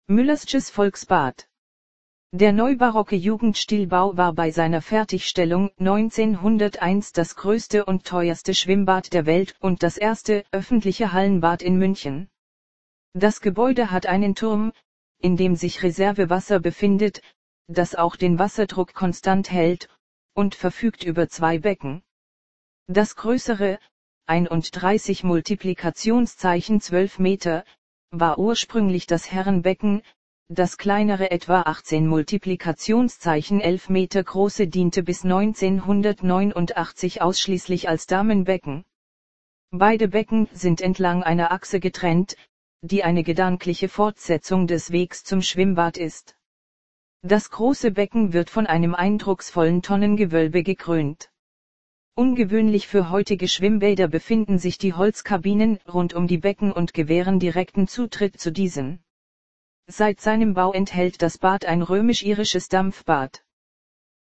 Müller'sches Volksbad. Der neubarocke Jugendstilbau war bei seiner Fertigstellung 1901 das größte und teuerste Schwimmbad der Welt und das erste öffentliche Hallenbad in München. Das Gebäude hat einen Turm, in dem sich Reservewasser befindet, das auch den Wasserdruck konstant hält, und verfügt über 2 Becken. Das größere, 31 Multiplikationszeichen 12 Meter, war ursprünglich das Herrenbecken, das kleinere etwa 18 Multiplikationszeichen 11 Meter große diente bis 1989 ausschließlich als Damenbecken. Beide Becken sind entlang einer Achse getrennt, die eine gedankliche Fortsetzung des Wegs zum Schwimmbad ist. Das große Becken wird von einem eindrucksvollen Tonnengewölbe gekrönt. Ungewöhnlich für heutige Schwimmbäder befinden sich die Holzkabinen rund um die Becken und gewähren direkten Zutritt zu diesen. Seit seinem Bau enthält das Bad ein römisch-irisches Dampfbad.